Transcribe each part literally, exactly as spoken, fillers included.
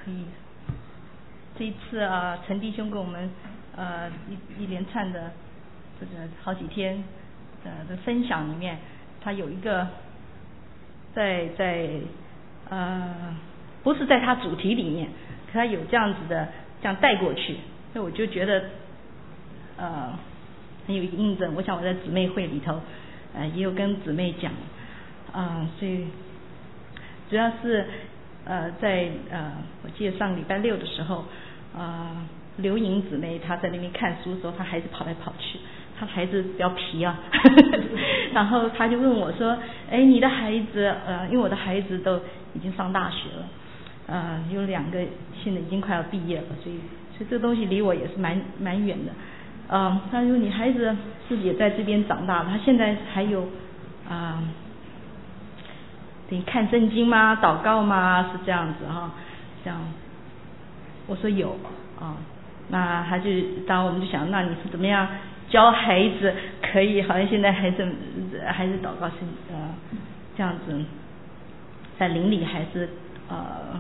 可以。这一次啊，陈弟兄跟我们呃一一连串的这个好几天呃的分享里面，他有一个在在呃不是在他主题里面，可他有这样子的这样带过去，所以我就觉得呃很有一个印证。我想我在姊妹会里头呃也有跟姊妹讲啊、呃，所以主要是呃在呃我记得上礼拜六的时候。啊、呃，刘莹姊妹她在那边看书的时候，她孩子跑来跑去，她孩子比较皮啊，然后她就问我说：“哎，你的孩子呃，因为我的孩子都已经上大学了，呃，有两个现在已经快要毕业了，所以所以这东西离我也是蛮蛮远的。呃，她说你孩子是不是也在这边长大了？他现在还有啊，得、呃、看圣经吗？祷告吗？是这样子哈、哦，这样。”我说有啊，那他就当我们就想，那你是怎么样教孩子可以？好像现在孩子还是祷告是呃这样子，在灵里还是呃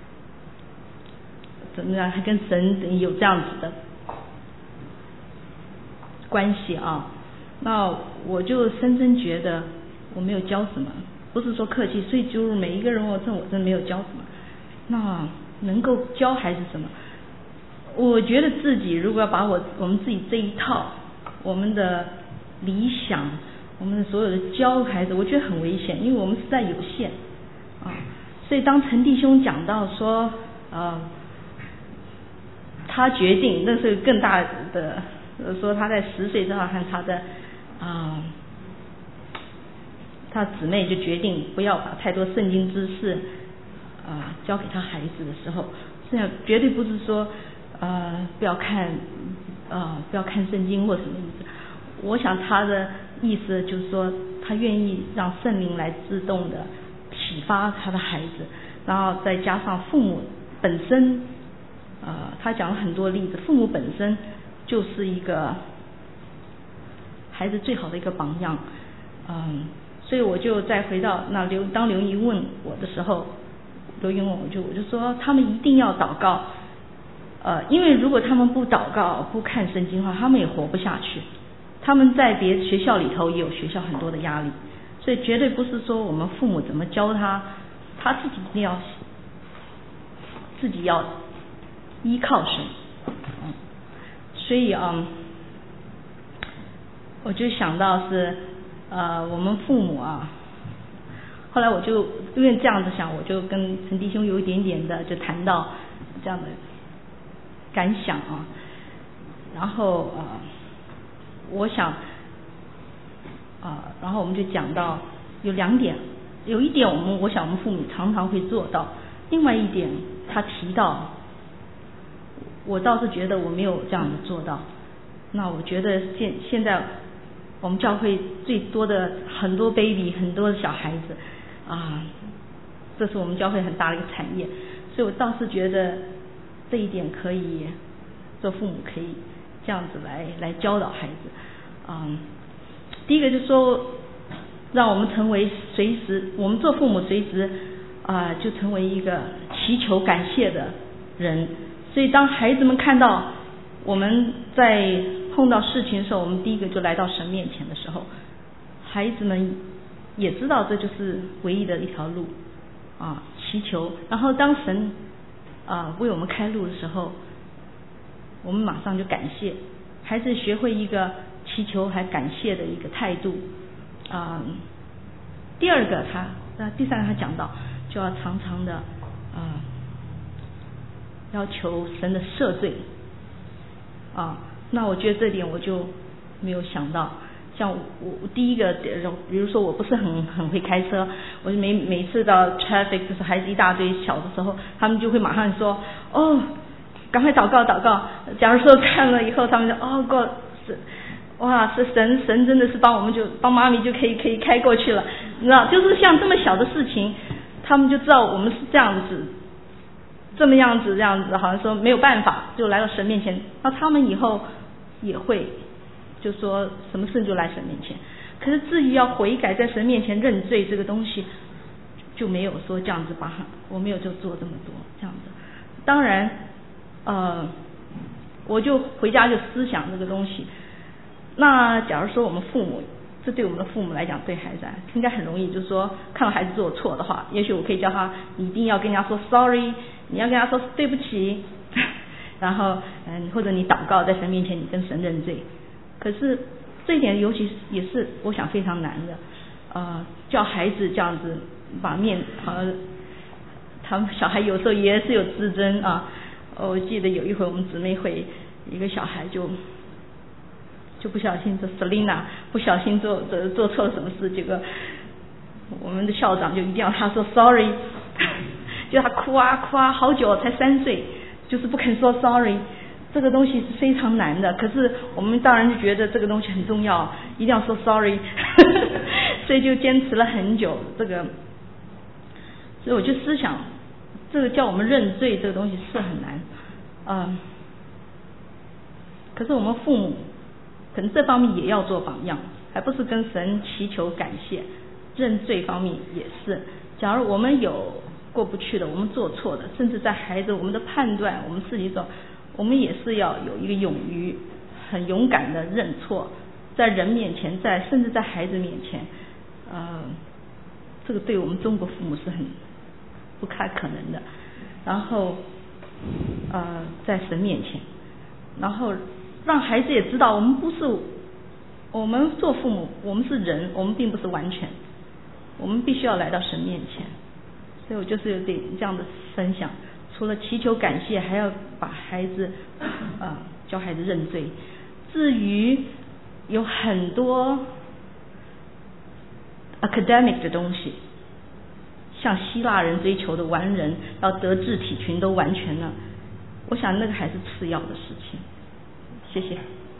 怎么样？还跟神有这样子的关系啊？那我就深深觉得我没有教什么，不是说客气，所以就是每一个人我真我真没有教什么。那能够教孩子什么？我觉得自己如果要把我我们自己这一套，我们的理想，我们的所有的教孩子，我觉得很危险，因为我们实在有限啊。所以当陈弟兄讲到说，呃，他决定，那是更大的，说他在十岁之后和他的啊、呃，他姊妹就决定不要把太多圣经知识。啊、呃，教给他孩子的时候，这样绝对不是说呃不要看呃不要看圣经或什么意思。我想他的意思就是说，他愿意让圣灵来自动的启发他的孩子，然后再加上父母本身，呃，他讲了很多例子，父母本身就是一个孩子最好的一个榜样，嗯，所以我就再回到那刘当刘姨问我的时候。刘云问我就我就说他们一定要祷告，呃，因为如果他们不祷告不看圣经的话，他们也活不下去。他们在别学校里头也有学校很多的压力，所以绝对不是说我们父母怎么教他，他自己一定要自己要依靠神，嗯，所以啊、嗯，我就想到是呃我们父母啊。后来我就因为这样子想，我就跟陈弟兄有一点点的就谈到这样的感想啊，然后呃，我想啊、呃，然后我们就讲到有两点，有一点我们我想我们父母常常会做到，另外一点他提到，我倒是觉得我没有这样子做到。那我觉得现现在我们教会最多的很多 baby 很多小孩子。啊，这是我们教会很大的一个产业，所以我倒是觉得这一点可以做父母可以这样子来来教导孩子。嗯，第一个就是说，让我们成为随时，我们做父母随时啊、呃、就成为一个祈求感谢的人。所以当孩子们看到我们在碰到事情的时候，我们第一个就来到神面前的时候，孩子们也知道这就是唯一的一条路啊，祈求。然后当神啊为我们开路的时候，我们马上就感谢，孩子学会一个祈求还感谢的一个态度啊。第二个他，那第三个他讲到，就要常常的啊要求神的赦罪啊。那我觉得这点我就没有想到。像我第一个，比如说我不是很很会开车，我就每每次到 traffic 就是孩子一大堆小的时候，他们就会马上说哦，赶快祷告祷告。假如说看了以后，他们就哦 God 是哇是神神真的是帮我们就帮妈咪就可以可以开过去了，你知道，就是像这么小的事情，他们就知道我们是这样子，这么样子这样子，好像说没有办法就来到神面前，那他们以后也会。就说什么事就来神面前，可是至于要悔改在神面前认罪这个东西，就没有说这样子把，我没有就做这么多这样子。 当然，呃，我就回家就思想这个东西。那假如说我们父母，这对我们的父母来讲，对孩子啊，应该很容易，就是说看到孩子做错的话，也许我可以叫他，你一定要跟人家说 sorry， 你要跟他说对不起，然后嗯，或者你祷告在神面前，你跟神认罪。可是这一点尤其也是我想非常难的，呃，叫孩子这样子把面呃，他们小孩有时候也是有自尊啊。我记得有一回我们姊妹会，一个小孩就就不小心，这 Selina 不小心做做做错了什么事，结果我们的校长就一定要他说 sorry， 就他哭啊哭啊好久，才三岁，就是不肯说 sorry。这个东西是非常难的，可是我们当然就觉得这个东西很重要，一定要说 sorry， 所以就坚持了很久。这个，所以我就思想，这个叫我们认罪这个东西是很难，嗯，可是我们父母可能这方面也要做榜样，还不是跟神祈求感谢，认罪方面也是。假如我们有过不去的，我们做错的，甚至在孩子我们的判断，我们自己说。我们也是要有一个勇于很勇敢的认错，在人面前，在甚至在孩子面前，呃，这个对我们中国父母是很不太可能的。然后呃，在神面前，然后让孩子也知道我们不是，我们做父母，我们是人，我们并不是完全，我们必须要来到神面前。所以我就是有点这样的分享。除了祈求感谢，还要把孩子呃教孩子认罪。至于有很多 academic 的东西，像希腊人追求的完人，要德智体群都完全了，我想那个还是次要的事情。谢谢。